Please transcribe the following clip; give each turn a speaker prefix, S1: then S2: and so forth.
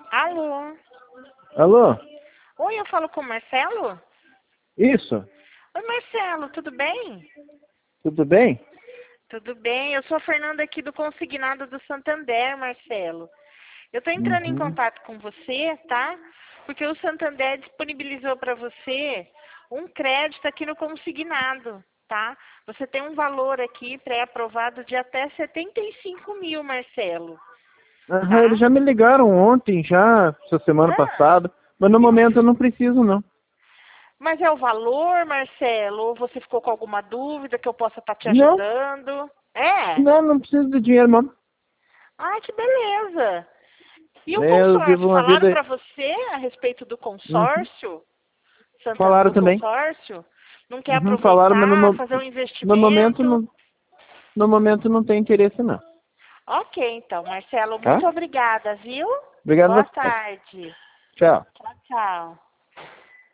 S1: Alô?
S2: Alô?
S1: Oi, eu falo com o Marcelo?
S2: Isso?
S1: Oi, Marcelo, tudo bem?
S2: Tudo bem?
S1: Tudo bem, eu sou a Fernanda aqui do Consignado do Santander, Marcelo. Eu estou entrando em
S2: Uhum.
S1: contato com você, tá? Porque o Santander disponibilizou para você um crédito aqui no Consignado, tá? Você tem um valor aqui pré-aprovado de até 75 mil, Marcelo,
S2: Aham,
S1: tá?
S2: eles já me ligaram ontem, já, essa semana
S1: Ah,
S2: passada, mas no momento eu não preciso, não.
S1: mas é o valor, Marcelo? Ou você ficou com alguma dúvida que eu possa estar te
S2: Não,
S1: ajudando? É?
S2: não preciso de dinheiro, não.
S1: Ah, que beleza! E o
S2: Eu vivo
S1: consórcio?
S2: uma
S1: Falaram
S2: vida...
S1: para você a respeito do
S2: Uhum.
S1: consórcio?
S2: Falaram
S1: Do
S2: também.
S1: consórcio? Não quer
S2: Uhum, falaram, mas
S1: aproveitar, fazer um
S2: no momento
S1: investimento?
S2: não, no momento não tem interesse, não.
S1: Ok, então, Marcelo,
S2: Tá?
S1: muito obrigada, viu?
S2: Obrigado a
S1: Boa
S2: você.
S1: tarde.
S2: Tchau.
S1: Tchau, tchau.